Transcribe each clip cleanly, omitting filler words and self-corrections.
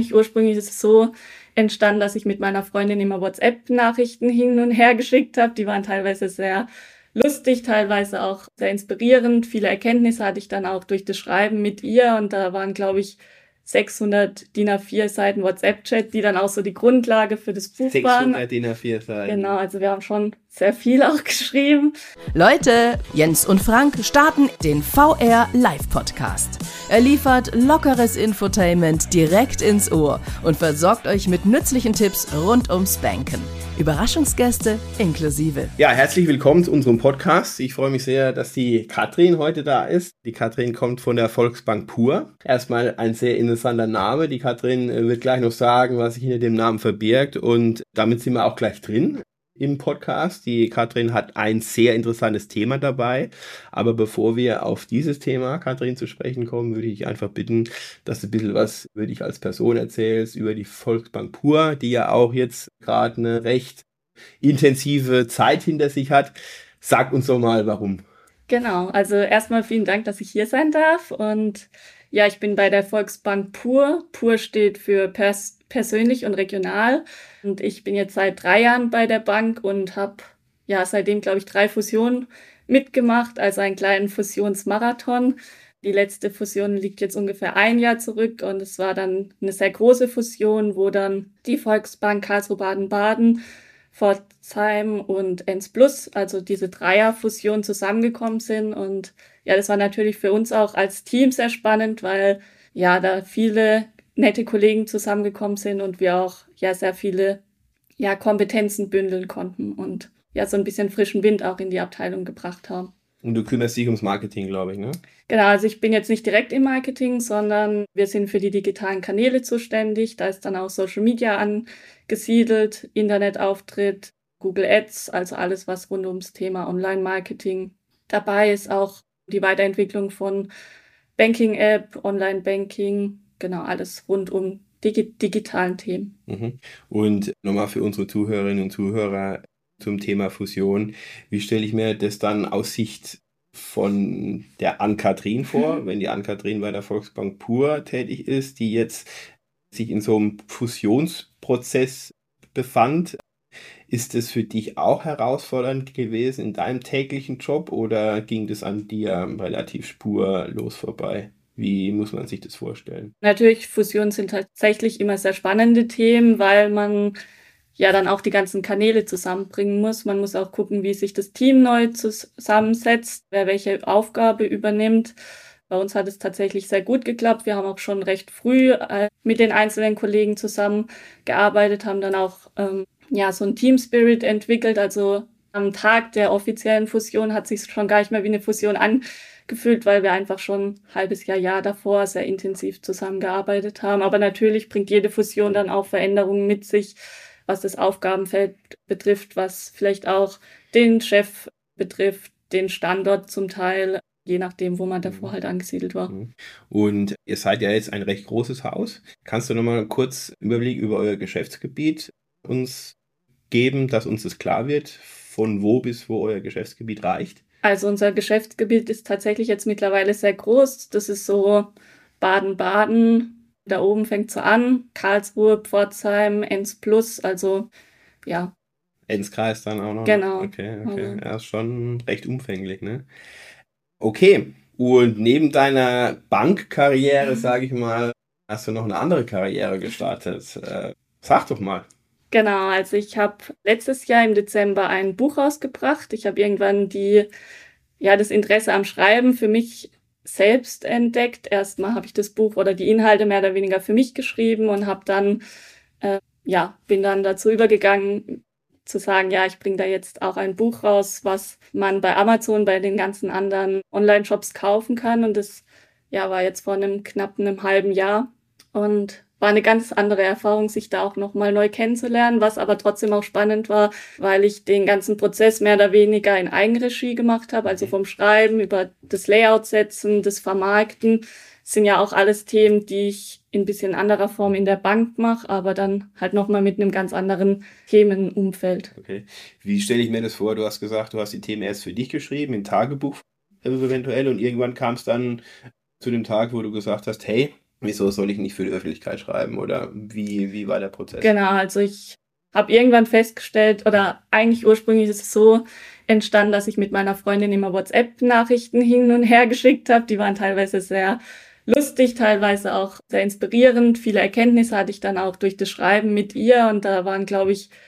eigentlich ursprünglich ist es so entstanden, dass ich mit meiner Freundin immer WhatsApp-Nachrichten hin und her geschickt habe. Die waren teilweise sehr lustig, teilweise auch sehr inspirierend. Viele Erkenntnisse hatte ich dann auch durch das Schreiben mit ihr und da waren, glaube ich, 600 DIN A4 Seiten WhatsApp-Chat, die dann auch so die Grundlage für das Buch 600 waren. 600 DIN A4 Seiten. Genau, also wir haben schon sehr viel auch geschrieben. Leute, Jens und Frank starten den VR Live Podcast. Er liefert lockeres Infotainment direkt ins Ohr und versorgt euch mit nützlichen Tipps rund ums Banken. Überraschungsgäste inklusive. Ja, herzlich willkommen zu unserem Podcast. Ich freue mich sehr, dass die Katrin heute da ist. Die Katrin kommt von der Volksbank Pur. Erstmal ein sehr interessanter Name. Die Katrin wird gleich noch sagen, was sich hinter dem Namen verbirgt und damit sind wir auch gleich drin im Podcast. Die Katrin hat ein sehr interessantes Thema dabei. Aber bevor wir auf dieses Thema, Katrin, zu sprechen kommen, würde ich einfach bitten, dass du ein bisschen was über dich als Person erzählst, über die Volksbank Pur, die ja auch jetzt gerade eine recht intensive Zeit hinter sich hat. Sag uns doch mal, warum. Genau, also erstmal vielen Dank, dass ich hier sein darf. Und ja, ich bin bei der Volksbank Pur. Pur steht für persönlich und regional. Und ich bin jetzt seit 3 Jahren bei der Bank und habe ja seitdem, glaube ich, 3 Fusionen mitgemacht, also einen kleinen Fusionsmarathon. Die letzte Fusion liegt jetzt ungefähr 1 Jahr zurück und es war dann eine sehr große Fusion, wo dann die Volksbank Karlsruhe Baden-Baden, Pforzheim und Enns Plus, also diese Dreierfusion zusammengekommen sind. Und ja, das war natürlich für uns auch als Team sehr spannend, weil ja da viele nette Kollegen zusammengekommen sind und wir auch ja sehr viele Kompetenzen bündeln konnten und ja so ein bisschen frischen Wind auch in die Abteilung gebracht haben. Und du kümmerst dich ums Marketing, glaube ich, ne? Genau, also ich bin jetzt nicht direkt im Marketing, sondern wir sind für die digitalen Kanäle zuständig. Da ist dann auch Social Media angesiedelt, Internetauftritt, Google Ads, also alles, was rund ums Thema Online-Marketing dabei ist. Auch die Weiterentwicklung von Banking-App, Online-Banking, genau, alles rund um digitalen Themen. Mhm. Und nochmal für unsere Zuhörerinnen und Zuhörer zum Thema Fusion. Wie stelle ich mir das dann aus Sicht von der Ann-Kathrin vor, wenn die Ann-Kathrin bei der Volksbank Pur tätig ist, die jetzt sich in so einem Fusionsprozess befand? Ist es für dich auch herausfordernd gewesen in deinem täglichen Job oder ging das an dir relativ spurlos vorbei? Wie muss man sich das vorstellen? Natürlich, Fusionen sind tatsächlich immer sehr spannende Themen, weil man ja dann auch die ganzen Kanäle zusammenbringen muss. Man muss auch gucken, wie sich das Team neu zusammensetzt, wer welche Aufgabe übernimmt. Bei uns hat es tatsächlich sehr gut geklappt. Wir haben auch schon recht früh mit den einzelnen Kollegen zusammengearbeitet, haben dann auch so ein Team Spirit entwickelt. Also am Tag der offiziellen Fusion hat sich schon gar nicht mehr wie eine Fusion angefühlt, weil wir einfach schon ein halbes Jahr davor sehr intensiv zusammengearbeitet haben. Aber natürlich bringt jede Fusion dann auch Veränderungen mit sich, was das Aufgabenfeld betrifft, was vielleicht auch den Chef betrifft, den Standort zum Teil, je nachdem, wo man davor halt angesiedelt war. Und ihr seid ja jetzt ein recht großes Haus. Kannst du nochmal kurz einen Überblick über euer Geschäftsgebiet uns geben, dass uns das klar wird, von wo bis wo euer Geschäftsgebiet reicht? Also unser Geschäftsgebiet ist tatsächlich jetzt mittlerweile sehr groß. Das ist so Baden-Baden, da oben fängt so an, Karlsruhe, Pforzheim, Enns Plus, also ja. Enzkreis dann auch noch? Genau. Okay. Ja, ist schon recht umfänglich, ne? Okay, und neben deiner Bankkarriere, sage ich mal, hast du noch eine andere Karriere gestartet. Sag doch mal. Genau, also ich habe letztes Jahr im Dezember ein Buch rausgebracht. Ich habe irgendwann das Interesse am Schreiben für mich selbst entdeckt. Erstmal habe ich das Buch oder die Inhalte mehr oder weniger für mich geschrieben und habe dann bin dann dazu übergegangen zu sagen, ja, ich bringe da jetzt auch ein Buch raus, was man bei Amazon, bei den ganzen anderen Online-Shops kaufen kann. Und das war jetzt vor knapp einem halben Jahr und war eine ganz andere Erfahrung, sich da auch nochmal neu kennenzulernen, was aber trotzdem auch spannend war, weil ich den ganzen Prozess mehr oder weniger in Eigenregie gemacht habe, also vom Schreiben über das Layout setzen, das Vermarkten, sind ja auch alles Themen, die ich in ein bisschen anderer Form in der Bank mache, aber dann halt nochmal mit einem ganz anderen Themenumfeld. Okay. Wie stelle ich mir das vor? Du hast gesagt, du hast die Themen erst für dich geschrieben, im Tagebuch eventuell, und irgendwann kam es dann zu dem Tag, wo du gesagt hast, hey, Wieso soll ich nicht für die Öffentlichkeit schreiben oder wie war der Prozess? Genau, also ich habe irgendwann festgestellt, oder eigentlich ursprünglich ist es so entstanden, dass ich mit meiner Freundin immer WhatsApp-Nachrichten hin und her geschickt habe. Die waren teilweise sehr lustig, teilweise auch sehr inspirierend. Viele Erkenntnisse hatte ich dann auch durch das Schreiben mit ihr, und da waren, glaube ich,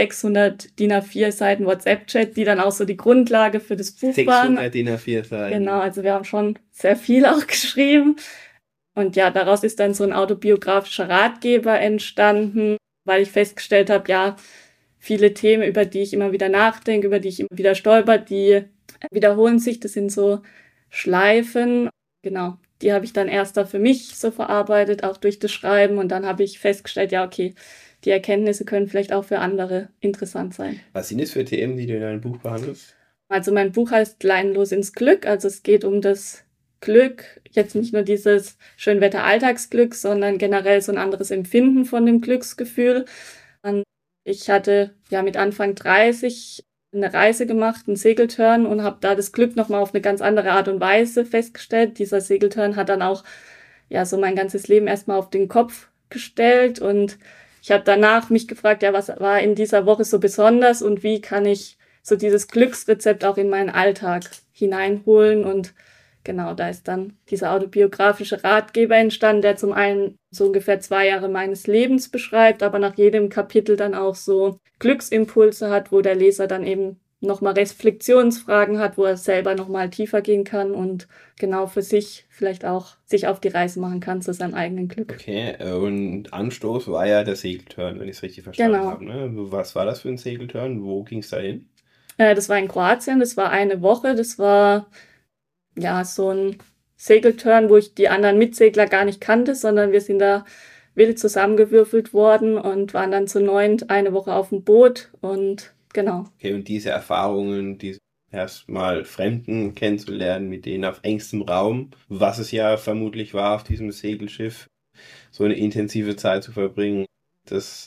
600 DIN A4 Seiten WhatsApp-Chat, die dann auch so die Grundlage für das Buch waren. 600 DIN A4 Seiten. Genau, also wir haben schon sehr viel auch geschrieben. Und ja, daraus ist dann so ein autobiografischer Ratgeber entstanden, weil ich festgestellt habe, ja, viele Themen, über die ich immer wieder nachdenke, über die ich immer wieder stolper, die wiederholen sich. Das sind so Schleifen. Genau, die habe ich dann erst da für mich so verarbeitet, auch durch das Schreiben. Und dann habe ich festgestellt, ja, okay, die Erkenntnisse können vielleicht auch für andere interessant sein. Was sind das für Themen, die du in deinem Buch behandelst? Also mein Buch heißt Leinenlos ins Glück. Also es geht um das Glück, jetzt nicht nur dieses Schönwetter-Alltagsglück, sondern generell so ein anderes Empfinden von dem Glücksgefühl. Und ich hatte ja mit Anfang 30 eine Reise gemacht, einen Segeltörn, und habe da das Glück nochmal auf eine ganz andere Art und Weise festgestellt. Dieser Segeltörn hat dann auch ja so mein ganzes Leben erstmal auf den Kopf gestellt, und ich habe danach mich gefragt, ja, was war in dieser Woche so besonders und wie kann ich so dieses Glücksrezept auch in meinen Alltag hineinholen. Und genau, da ist dann dieser autobiografische Ratgeber entstanden, der zum einen so ungefähr 2 Jahre meines Lebens beschreibt, aber nach jedem Kapitel dann auch so Glücksimpulse hat, wo der Leser dann eben nochmal Reflexionsfragen hat, wo er selber nochmal tiefer gehen kann und genau für sich vielleicht auch sich auf die Reise machen kann zu seinem eigenen Glück. Okay, und Anstoß war ja der Segeltörn, wenn ich es richtig verstanden Genau. habe. Ne? Was war das für ein Segeltörn? Wo ging es da hin? Das war in Kroatien, das war eine Woche, das war ja so ein Segeltörn, wo ich die anderen Mitsegler gar nicht kannte, sondern wir sind da wild zusammengewürfelt worden und waren dann zu 9 eine Woche auf dem Boot, und genau. Okay, und diese Erfahrungen, diese erstmal Fremden kennenzulernen, mit denen auf engstem Raum, was es ja vermutlich war auf diesem Segelschiff, so eine intensive Zeit zu verbringen, das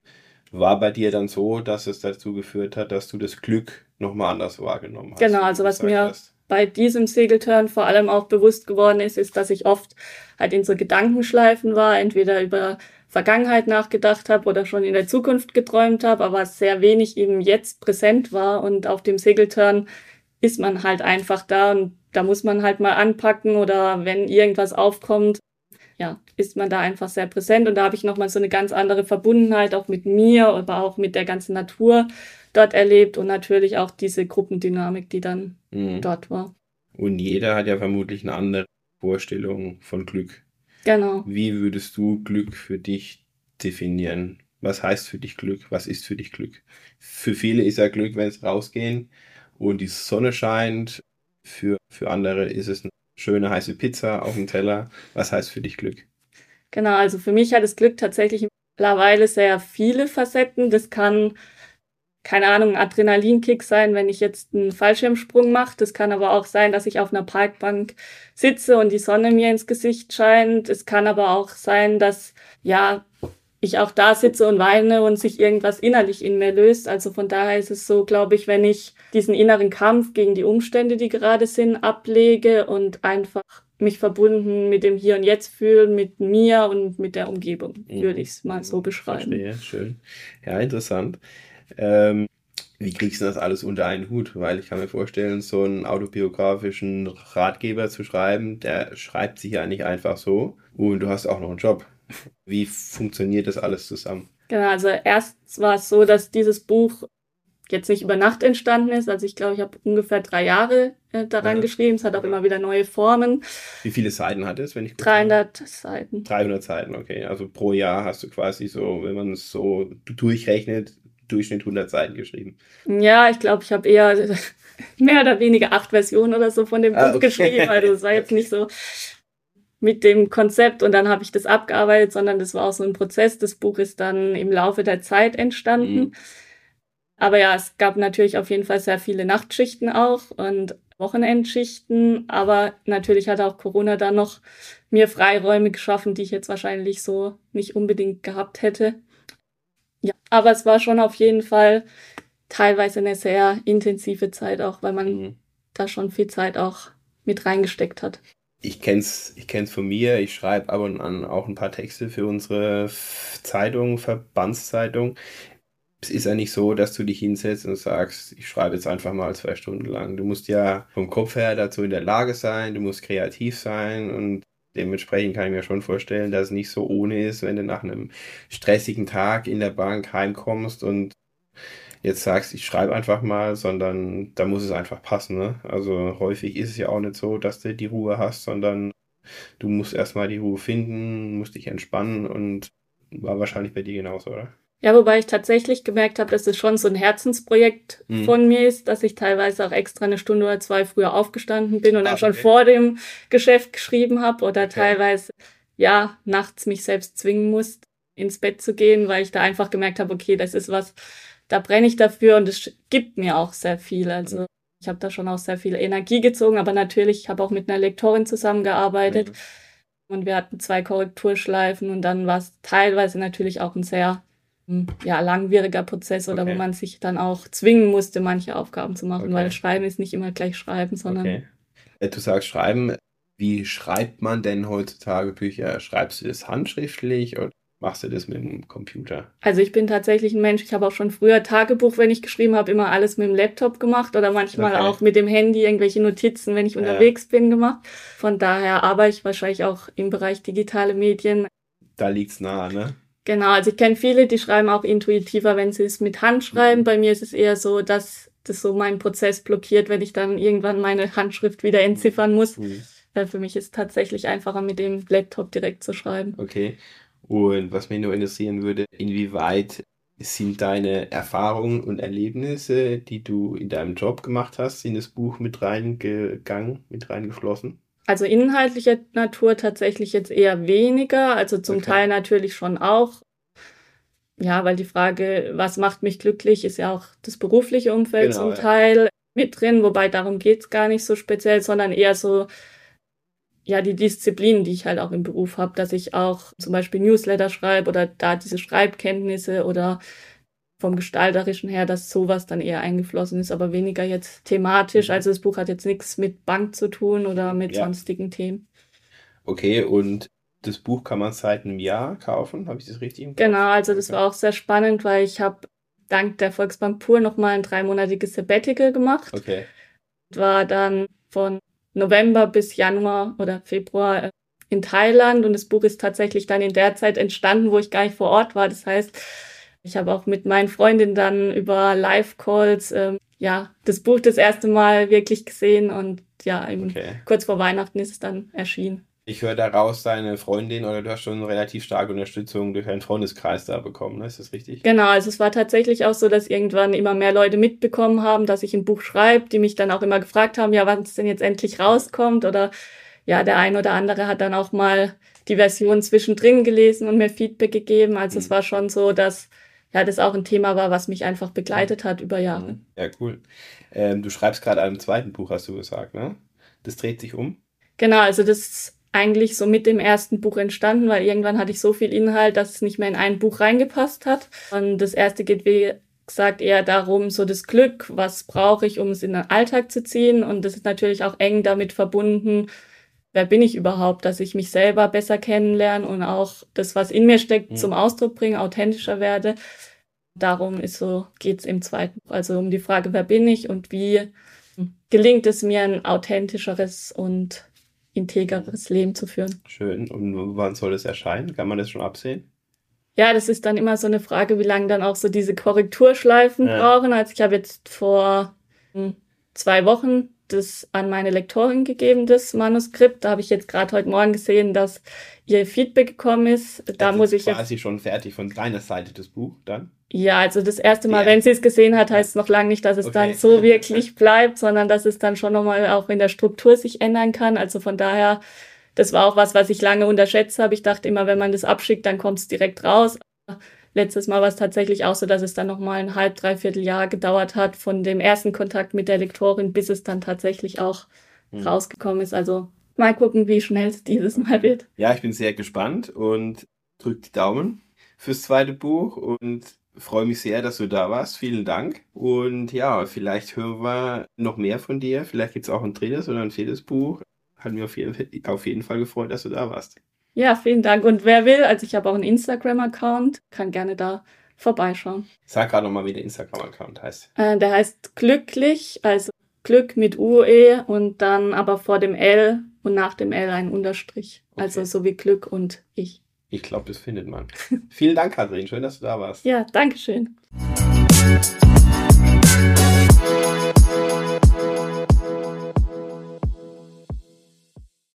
war bei dir dann so, dass es dazu geführt hat, dass du das Glück nochmal anders wahrgenommen hast. Genau, also was mir bei diesem Segeltörn vor allem auch bewusst geworden ist, dass ich oft halt in so Gedankenschleifen war, entweder über Vergangenheit nachgedacht habe oder schon in der Zukunft geträumt habe, aber sehr wenig eben jetzt präsent war. Und auf dem Segeltörn ist man halt einfach da, und da muss man halt mal anpacken, oder wenn irgendwas aufkommt, ja, ist man da einfach sehr präsent. Und da habe ich nochmal so eine ganz andere Verbundenheit auch mit mir, aber auch mit der ganzen Natur dort erlebt, und natürlich auch diese Gruppendynamik, die dann dort war. Und jeder hat ja vermutlich eine andere Vorstellung von Glück. Genau. Wie würdest du Glück für dich definieren? Was heißt für dich Glück? Was ist für dich Glück? Für viele ist ja Glück, wenn es rausgehen und die Sonne scheint. Für andere ist es eine schöne heiße Pizza auf dem Teller. Was heißt für dich Glück? Genau, also für mich hat das Glück tatsächlich mittlerweile sehr viele Facetten. Das kann, keine Ahnung, ein Adrenalinkick sein, wenn ich jetzt einen Fallschirmsprung mache. Das kann aber auch sein, dass ich auf einer Parkbank sitze und die Sonne mir ins Gesicht scheint. Es kann aber auch sein, dass ja ich auch da sitze und weine und sich irgendwas innerlich in mir löst. Also von daher ist es so, glaube ich, wenn ich diesen inneren Kampf gegen die Umstände, die gerade sind, ablege und einfach mich verbunden mit dem Hier und Jetzt fühlen, mit mir und mit der Umgebung, würde ich es mal so beschreiben. Verstehe, schön. Ja, interessant. Wie kriegst du das alles unter einen Hut? Weil ich kann mir vorstellen, so einen autobiografischen Ratgeber zu schreiben, der schreibt sich ja nicht einfach so. Und du hast auch noch einen Job. Wie funktioniert das alles zusammen? Genau, also erst war es so, dass dieses Buch jetzt nicht über Nacht entstanden ist. Also ich glaube, ich habe ungefähr 3 Jahre daran geschrieben. Es hat auch immer wieder neue Formen. Wie viele Seiten hat es, wenn ich 300 Seiten. 300 Seiten, okay. Also pro Jahr hast du quasi so, wenn man es so durchrechnet, Durchschnitt 100 Seiten geschrieben. Ja, ich glaube, ich habe eher mehr oder weniger 8 Versionen oder so von dem Buch geschrieben. Also es war jetzt nicht so mit dem Konzept und dann habe ich das abgearbeitet, sondern das war auch so ein Prozess. Das Buch ist dann im Laufe der Zeit entstanden. Aber ja, es gab natürlich auf jeden Fall sehr viele Nachtschichten auch und Wochenendschichten. Aber natürlich hat auch Corona dann noch mir Freiräume geschaffen, die ich jetzt wahrscheinlich so nicht unbedingt gehabt hätte. Ja, aber es war schon auf jeden Fall teilweise eine sehr intensive Zeit auch, weil man da schon viel Zeit auch mit reingesteckt hat. Ich kenn's von mir. Ich schreibe ab und an auch ein paar Texte für unsere Zeitung, Verbandszeitung. Es ist ja nicht so, dass du dich hinsetzt und sagst, ich schreibe jetzt einfach mal 2 Stunden lang. Du musst ja vom Kopf her dazu in der Lage sein, du musst kreativ sein und dementsprechend kann ich mir schon vorstellen, dass es nicht so ohne ist, wenn du nach einem stressigen Tag in der Bank heimkommst und jetzt sagst, ich schreibe einfach mal, sondern da muss es einfach passen, ne? Also häufig ist es ja auch nicht so, dass du die Ruhe hast, sondern du musst erstmal die Ruhe finden, musst dich entspannen und war wahrscheinlich bei dir genauso, oder? Ja, wobei ich tatsächlich gemerkt habe, dass es schon so ein Herzensprojekt von mir ist, dass ich teilweise auch extra 1 Stunde oder 2 früher aufgestanden bin und dann schon vor dem Geschäft geschrieben habe oder teilweise, ja, nachts mich selbst zwingen musste, ins Bett zu gehen, weil ich da einfach gemerkt habe, okay, das ist was, da brenne ich dafür und es gibt mir auch sehr viel. Also ich habe da schon auch sehr viel Energie gezogen, aber natürlich, ich habe auch mit einer Lektorin zusammengearbeitet und wir hatten 2 Korrekturschleifen und dann war es teilweise natürlich auch ein sehr langwieriger Prozess oder wo man sich dann auch zwingen musste, manche Aufgaben zu machen, weil Schreiben ist nicht immer gleich Schreiben, sondern... Du sagst Schreiben. Wie schreibt man denn heutzutage Bücher? Schreibst du das handschriftlich oder machst du das mit dem Computer? Also ich bin tatsächlich ein Mensch, ich habe auch schon früher Tagebuch, wenn ich geschrieben habe, immer alles mit dem Laptop gemacht oder manchmal auch mit dem Handy irgendwelche Notizen, wenn ich unterwegs bin, gemacht. Von daher arbeite ich wahrscheinlich auch im Bereich digitale Medien. Da liegt's nah, ne? Genau, also ich kenne viele, die schreiben auch intuitiver, wenn sie es mit Hand schreiben. Bei mir ist es eher so, dass das so meinen Prozess blockiert, wenn ich dann irgendwann meine Handschrift wieder entziffern muss. Weil für mich ist es tatsächlich einfacher, mit dem Laptop direkt zu schreiben. Okay. Und was mich nur interessieren würde, inwieweit sind deine Erfahrungen und Erlebnisse, die du in deinem Job gemacht hast, in das Buch mit reingeflossen? Also inhaltlicher Natur tatsächlich jetzt eher weniger, also zum Teil natürlich schon auch. Ja, weil die Frage, was macht mich glücklich, ist ja auch das berufliche Umfeld zum Teil mit drin, wobei darum geht's gar nicht so speziell, sondern eher so, ja, die Disziplinen, die ich halt auch im Beruf habe, dass ich auch zum Beispiel Newsletter schreibe oder da diese Schreibkenntnisse oder vom Gestalterischen her, dass sowas dann eher eingeflossen ist, aber weniger jetzt thematisch. Also das Buch hat jetzt nichts mit Bank zu tun oder mit sonstigen Themen. Okay, und das Buch kann man seit einem Jahr kaufen, habe ich das richtig im Kopf? Genau, also das war auch sehr spannend, weil ich habe dank der Volksbank Pur nochmal ein 3-monatiges Sabbatical gemacht. War dann von November bis Januar oder Februar in Thailand und das Buch ist tatsächlich dann in der Zeit entstanden, wo ich gar nicht vor Ort war. Das heißt, ich habe auch mit meinen Freundinnen dann über Live-Calls das Buch das erste Mal wirklich gesehen und kurz vor Weihnachten ist es dann erschienen. Ich höre daraus, deine Freundin oder du hast schon relativ starke Unterstützung durch einen Freundeskreis da bekommen, ne? Ist das richtig? Genau, also es war tatsächlich auch so, dass irgendwann immer mehr Leute mitbekommen haben, dass ich ein Buch schreibe, die mich dann auch immer gefragt haben, ja, wann es denn jetzt endlich rauskommt oder ja, der ein oder andere hat dann auch mal die Version zwischendrin gelesen und mir Feedback gegeben. Also es war schon so, dass das auch ein Thema war, was mich einfach begleitet hat über Jahre. Ja, cool. Du schreibst gerade an einem zweiten Buch, hast du gesagt, ne? Das dreht sich um? Genau, also das ist eigentlich so mit dem ersten Buch entstanden, weil irgendwann hatte ich so viel Inhalt, dass es nicht mehr in ein Buch reingepasst hat. Und das erste geht, wie gesagt, eher darum, so das Glück, was brauche ich, um es in den Alltag zu ziehen. Und das ist natürlich auch eng damit verbunden, wer bin ich überhaupt, dass ich mich selber besser kennenlerne und auch das, was in mir steckt, zum Ausdruck bringe, authentischer werde. Darum geht's im zweiten Buch, also um die Frage, wer bin ich und wie gelingt es mir, ein authentischeres und integeres Leben zu führen. Schön. Und wann soll es erscheinen? Kann man das schon absehen? Ja, das ist dann immer so eine Frage, wie lange dann auch so diese Korrekturschleifen brauchen. Also ich habe jetzt vor 2 Wochen das an meine Lektorin gegeben, das Manuskript. Da habe ich jetzt gerade heute Morgen gesehen, dass ihr Feedback gekommen ist. Da das muss ist ich quasi schon fertig von deiner Seite, das Buch dann? Ja, also das erste Mal, wenn sie es gesehen hat, heißt es noch lange nicht, dass es dann so wirklich bleibt, sondern dass es dann schon nochmal auch in der Struktur sich ändern kann. Also von daher, das war auch was ich lange unterschätzt habe. Ich dachte immer, wenn man das abschickt, dann kommt es direkt raus. Aber letztes Mal war es tatsächlich auch so, dass es dann nochmal ein halb, dreiviertel Jahr gedauert hat von dem ersten Kontakt mit der Lektorin, bis es dann tatsächlich auch rausgekommen ist. Also mal gucken, wie schnell es dieses Mal wird. Ja, ich bin sehr gespannt und drück die Daumen fürs zweite Buch und freue mich sehr, dass du da warst. Vielen Dank. Und ja, vielleicht hören wir noch mehr von dir. Vielleicht gibt es auch ein drittes oder ein viertes Buch. Hat mir auf jeden Fall gefreut, dass du da warst. Ja, vielen Dank. Und wer will, also ich habe auch einen Instagram-Account, kann gerne da vorbeischauen. Sag gerade nochmal, wie der Instagram-Account heißt. Der heißt glücklich, also Glück mit UE und dann aber vor dem L und nach dem L ein Unterstrich. Okay. Also so wie Glück und ich. Ich glaube, das findet man. Vielen Dank, Katrin. Schön, dass du da warst. Ja, danke schön.